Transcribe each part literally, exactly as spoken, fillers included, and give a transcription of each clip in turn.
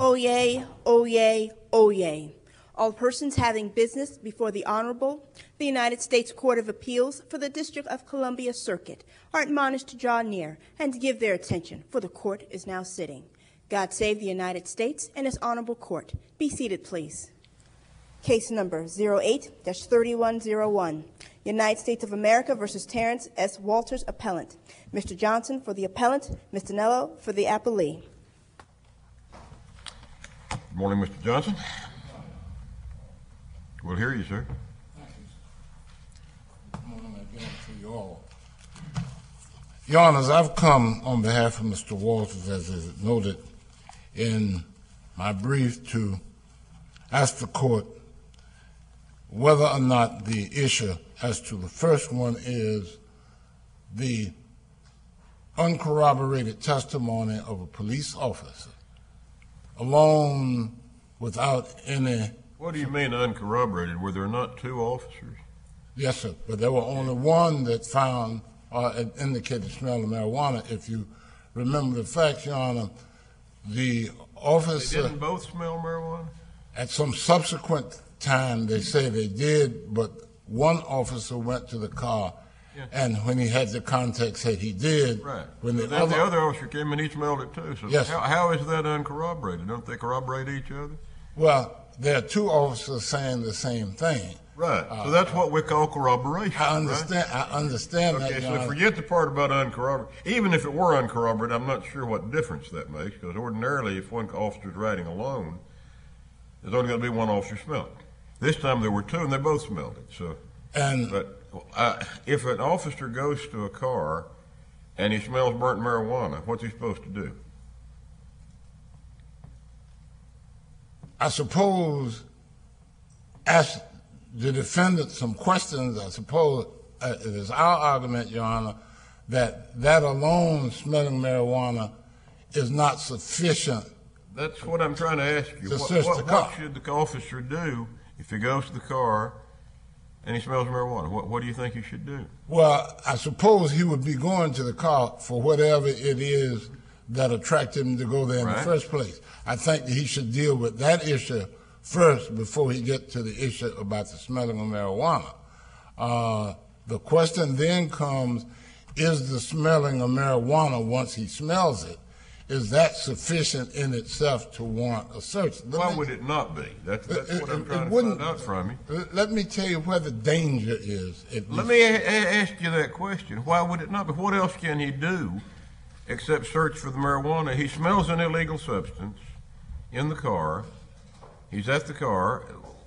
Oyez, oyez, oyez. All persons having business before the Honorable, the United States Court of Appeals for the District of Columbia Circuit are admonished to draw near and to give their attention, for the court is now sitting. God save the United States and His Honorable Court. Be seated, please. Case number zero eight dash thirty-one oh one, United States of America versus Terrence S. Walters, appellant. Mister Johnson for the appellant, Mister Nello for the appellee. Good morning, Mister Johnson. We'll hear you, sir. Thank you. Good morning again to you all. Your Honors, I've come on behalf of Mister Walters, as is noted in my brief, to ask the court whether or not the issue as to the first one is the uncorroborated testimony of a police officer alone without any... What do you mean uncorroborated? Were there not two officers? Yes, sir, but there were only one that found or uh, indicated the smell of marijuana. If you remember the facts, Your Honor, the officer... They didn't both smell marijuana? At some subsequent time, they say they did, but one officer went to the car, yeah. And when he had the contact, said he did. Right. When the, then other, the other officer came and he smelled it too. So yes. how, how is that uncorroborated? Don't they corroborate each other? Well, there are two officers saying the same thing. Right. Uh, so that's what we call corroboration. I understand. Right? I understand okay, that. Okay, so Your forget the part about uncorroborated. Even if it were uncorroborated, I'm not sure what difference that makes, because ordinarily, if one officer's riding alone, there's only going to be one officer smelling. This time there were two, and they both smelled it. So, and but uh, if an officer goes to a car and he smells burnt marijuana, what's he supposed to do? I suppose ask the defendant some questions. I suppose uh, it is our argument, Your Honor, that that alone, smelling marijuana, is not sufficient. That's what I'm trying to ask you. To What, search what, the car. what should the officer do if he goes to the car and he smells marijuana? What, what do you think he should do? Well, I suppose he would be going to the car for whatever it is that attracted him to go there in Right. the first place. I think that he should deal with that issue first before he gets to the issue about the smelling of marijuana. Uh, the question then comes, is the smelling of marijuana, once he smells it, is that sufficient in itself to warrant a search? Let Why me, would it not be? That's, that's it, what I'm it, trying it to wouldn't, find out from you. Let me tell you where the danger is. Let me a- a- ask you that question. Why would it not be? What else can he do except search for the marijuana? He smells an illegal substance in the car. He's at the car.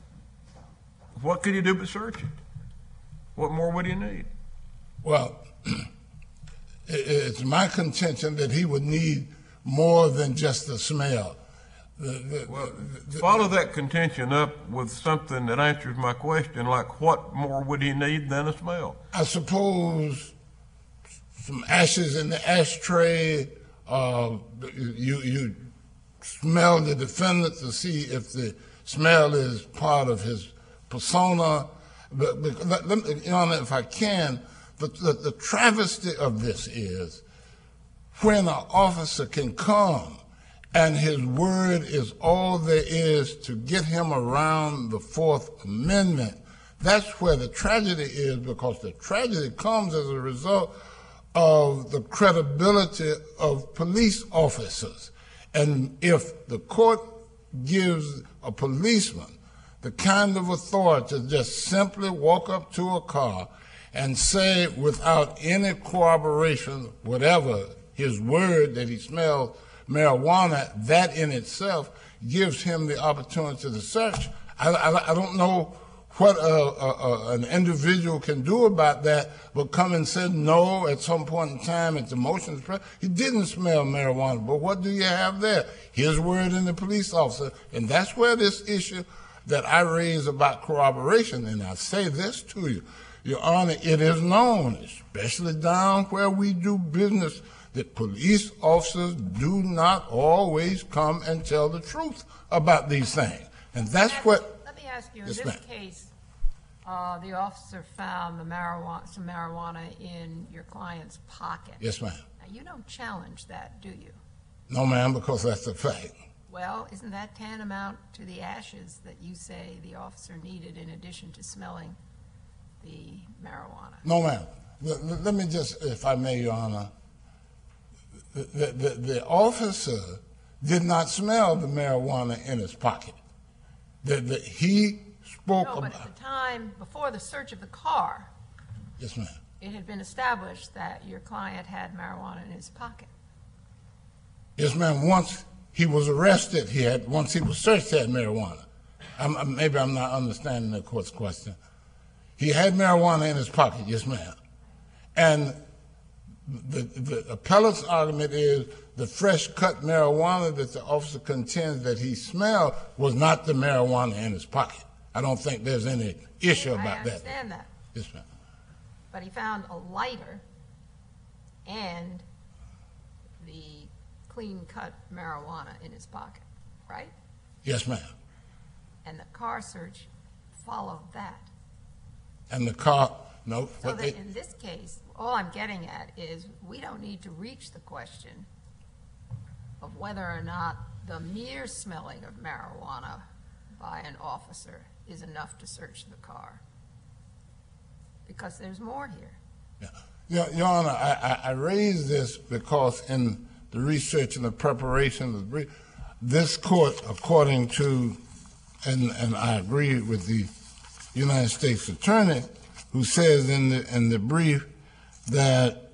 What could he do but search it? What more would he need? Well, it's my contention that he would need more than just the smell. The, the, Well, the, follow that contention up with something that answers my question, like what more would he need than a smell? I suppose some ashes in the ashtray. Uh, you you smell the defendant to see if the smell is part of his persona. But, but let, let me, Your Honor, if I can, the, the, the travesty of this is when an officer can come and his word is all there is to get him around the Fourth Amendment. That's where the tragedy is, because the tragedy comes as a result of the credibility of police officers. And if the court gives a policeman the kind of authority to just simply walk up to a car and say without any corroboration, whatever his word that he smells marijuana, that in itself gives him the opportunity to search. I, I, I don't know what a, a, a, an individual can do about that, but come and say no at some point in time at the motion. He didn't smell marijuana, but what do you have there? His word and the police officer, and that's where this issue that I raise about corroboration, and I say this to you, Your Honor, it is known, especially down where we do business, that police officers do not always come and tell the truth about these things. And that's let what... Let me ask you, in yes, this ma'am. case, uh, the officer found the marijuana, some marijuana in your client's pocket. Yes, ma'am. Now, you don't challenge that, do you? No, ma'am, because that's a fact. Well, isn't that tantamount to the ashes that you say the officer needed in addition to smelling the marijuana? No, ma'am. Let, let me just, if I may, Your Honor, the, the, the officer did not smell the marijuana in his pocket. The, the, he spoke No, but about... at the time, before the search of the car, Yes, ma'am. it had been established that your client had marijuana in his pocket. Yes, ma'am. Once he was arrested, he had, once he was searched, he had marijuana. I'm, I'm, maybe I'm not understanding the court's question. He had marijuana in his pocket, yes, ma'am. And the, the appellate's argument is the fresh cut marijuana that the officer contends that he smelled was not the marijuana in his pocket. I don't think there's any issue I about that. understand that. Yes, ma'am. But he found a lighter and the clean-cut marijuana in his pocket, right? Yes, ma'am. And the car search followed that. And the car, no. So what that they- in this case, all I'm getting at is we don't need to reach the question of whether or not the mere smelling of marijuana by an officer is enough to search the car. Because there's more here. Yeah. Your, Your Honor, I, I, I raise this because in the research and the preparation of the brief, this court, according to, and, and I agree with the United States Attorney, who says in the, in the brief that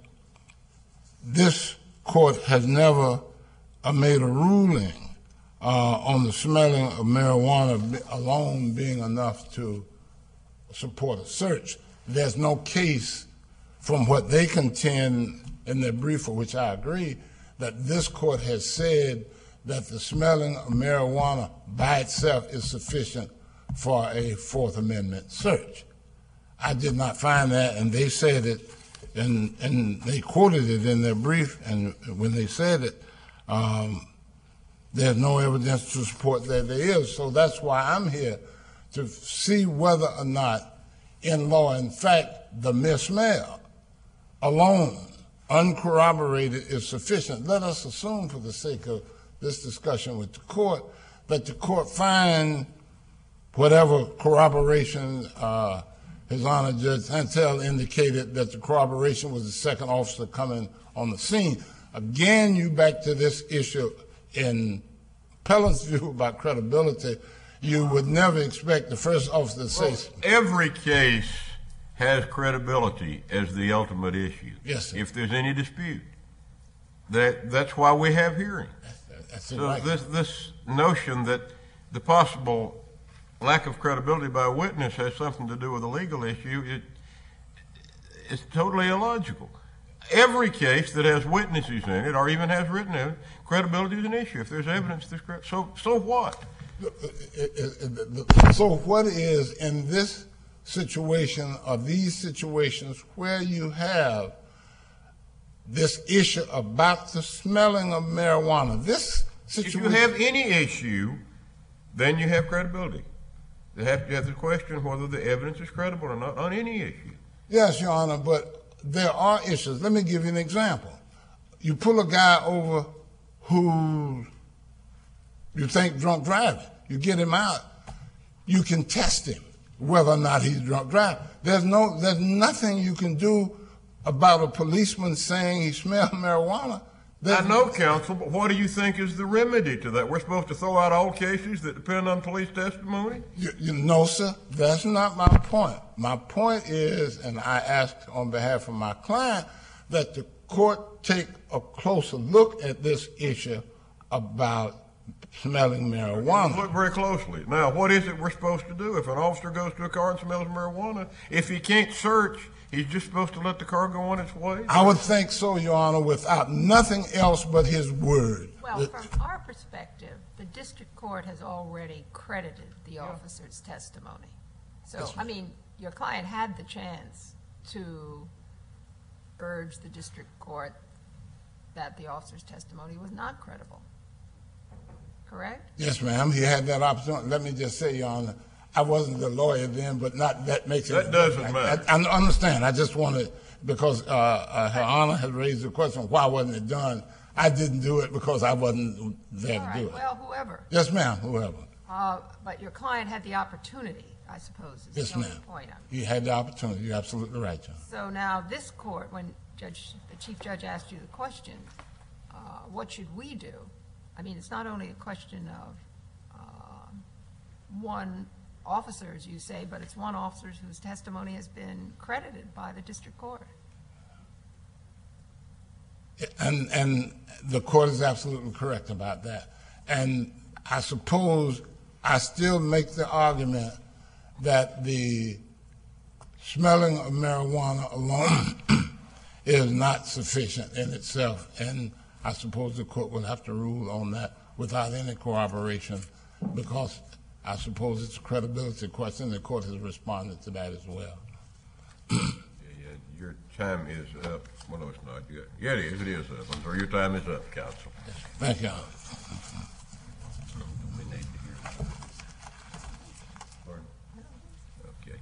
this court has never uh, made a ruling uh, on the smelling of marijuana alone being enough to support a search. There's no case from what they contend in their brief, for which I agree, that this court has said that the smelling of marijuana by itself is sufficient for a Fourth Amendment search. I did not find that, and they said it, and, and they quoted it in their brief, and when they said it, um, there's no evidence to support that there is. So that's why I'm here, to see whether or not in law, in fact, the mere smell alone, uncorroborated, is sufficient. Let us assume, for the sake of this discussion with the court, that the court find whatever corroboration, uh, His Honor Judge Santel indicated that the corroboration was the second officer coming on the scene. Again, you back to this issue in Pelham's view about credibility. You would never expect the first officer to say... Well, every case has credibility as the ultimate issue. Yes, sir. If there's any dispute. That, that's why we have hearings. That's So right. this, this notion that the possible lack of credibility by a witness has something to do with a legal issue, it, it's totally illogical. Every case that has witnesses in it, or even has written in it, credibility is an issue. If there's evidence, there's cre- so so what? So what is in this situation or these situations where you have this issue about the smelling of marijuana? This If situation. you have any issue, then you have credibility. You have to have the question whether the evidence is credible or not on any issue. Yes, Your Honor, but there are issues. Let me give you an example. You pull a guy over who you think drunk driving. You get him out. You can test him whether or not he's drunk driving. There's no, there's nothing you can do about a policeman saying he smelled marijuana. There's I know, counsel, but what do you think is the remedy to that? We're supposed to throw out all cases that depend on police testimony? You, you know, sir, that's not my point. My point is, and I ask on behalf of my client, that the court take a closer look at this issue about smelling marijuana. Look very closely. Now, what is it we're supposed to do? If an officer goes to a car and smells marijuana, if he can't search, he's just supposed to let the car go on its way? I would think so, Your Honor, without nothing else but his word. Well, from our perspective, the district court has already credited the officer's testimony. So, I mean, your client had the chance to urge the district court that the officer's testimony was not credible. Correct? Yes, ma'am, he had that opportunity. Let me just say, Your Honor, I wasn't the lawyer then, but not that makes it. That doesn't matter. I, I understand. I just wanted, because uh, uh, Her Honor has raised the question, why wasn't it done? I didn't do it because I wasn't there All to right, do it. well, whoever. Yes, ma'am, whoever. Uh, But your client had the opportunity, I suppose, is Yes, the only ma'am. point. I'm- You had the opportunity. You're absolutely right, John. So now this court, when Judge, the Chief Judge asked you the question, uh, what should we do? I mean, it's not only a question of uh, one officer, as you say, but it's one officer whose testimony has been credited by the district court. And and the court is absolutely correct about that. And I suppose I still make the argument that the smelling of marijuana alone is not sufficient in itself. And I suppose the court will have to rule on that without any corroboration, because I suppose it's a credibility question. The court has responded to that as well. Yeah, yeah, your time is up. Well, no, it's not. Yeah, yeah, it is. It is up. I'm sorry. Your time is up, counsel. Thank you. We need to hear. Pardon? Okay.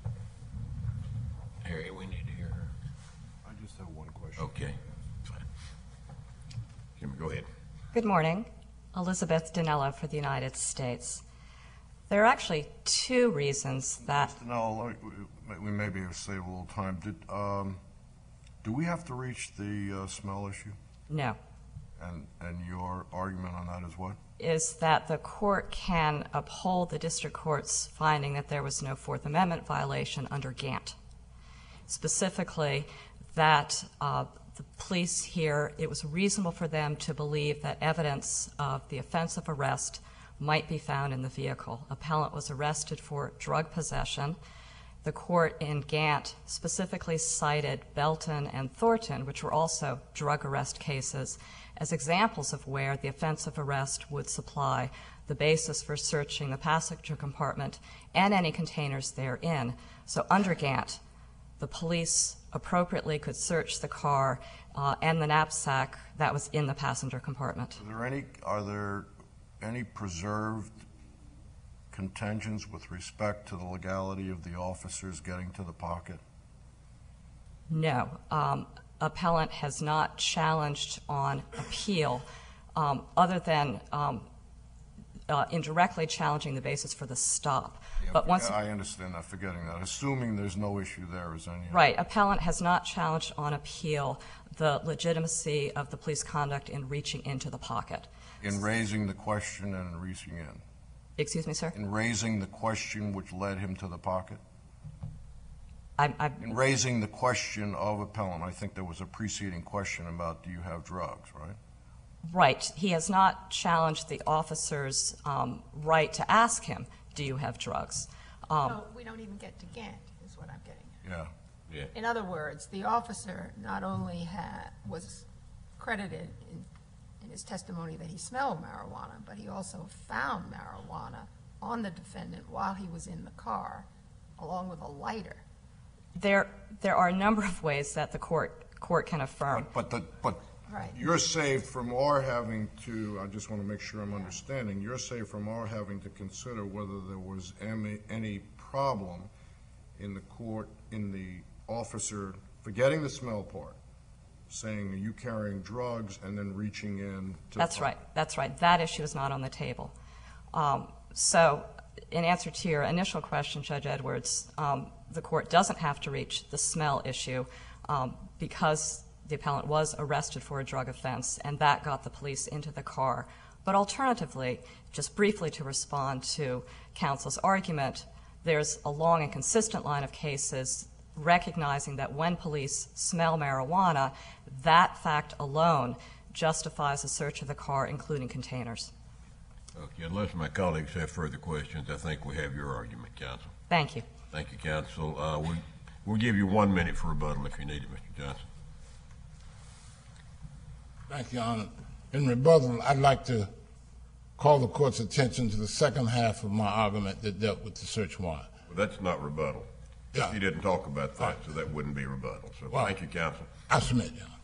Harry, we need to hear her. I just have one question. Okay. Fine. Jimmy, go ahead. Good morning. Elizabeth Dinello for the United States. There are actually two reasons that... No, we maybe have saved a little time. Did, um, do we have to reach the uh, smell issue? No. And, and your argument on that is what? Is that the court can uphold the district court's finding that there was no Fourth Amendment violation under Gantt. Specifically, that uh, the police here, it was reasonable for them to believe that evidence of the offense of arrest might be found in the vehicle. Appellant was arrested for drug possession. The court in Gantt specifically cited Belton and Thornton, which were also drug arrest cases, as examples of where the offense of arrest would supply the basis for searching the passenger compartment and any containers therein. So under Gantt, the police appropriately could search the car uh, and the knapsack that was in the passenger compartment. Are there any, are there any preserved contentions with respect to the legality of the officers getting to the pocket? No. Um, appellant has not challenged on appeal, um, other than um, uh, indirectly challenging the basis for the stop. Yeah, but once I understand that, forgetting that. Assuming there's no issue there, is any... Right. Appellant has not challenged on appeal the legitimacy of the police conduct in reaching into the pocket. In raising the question and in reaching in? Excuse me, sir? In raising the question which led him to the pocket? I, I, In raising the question of appellant, I think there was a preceding question about do you have drugs, right? right. He has not challenged the officer's um, right to ask him, do you have drugs? Um, No, we don't even get to Gantt, is what I'm getting at. Yeah. Yeah. In other words, the officer not only had, was credited in, in his testimony that he smelled marijuana, but he also found marijuana on the defendant while he was in the car, along with a lighter. There, there are a number of ways that the court court can affirm. But, but, the, but Right. you're saved from our having to, I just want to make sure I'm understanding, you're saved from our having to consider whether there was any, any problem in the court, in the officer, forgetting the smell part, saying, are you carrying drugs, and then reaching in to... That's right. That's right. That issue is not on the table. Um, so in answer to your initial question, Judge Edwards, um, the court doesn't have to reach the smell issue um, because the appellant was arrested for a drug offense, and that got the police into the car. But alternatively, just briefly to respond to counsel's argument, there's a long and consistent line of cases recognizing that when police smell marijuana, that fact alone justifies a search of the car, including containers. Okay, unless my colleagues have further questions, I think we have your argument, counsel. Thank you. Thank you, counsel. Uh, we, we'll give you one minute for rebuttal if you need it, Mister Johnson. Thank you, Your Honor. In rebuttal, I'd like to call the court's attention to the second half of my argument that dealt with the search warrant. Well, that's not rebuttal. Yeah. He didn't talk about that, so that wouldn't be rebuttal. So Well, thank you, counsel. I submit, Your Honor.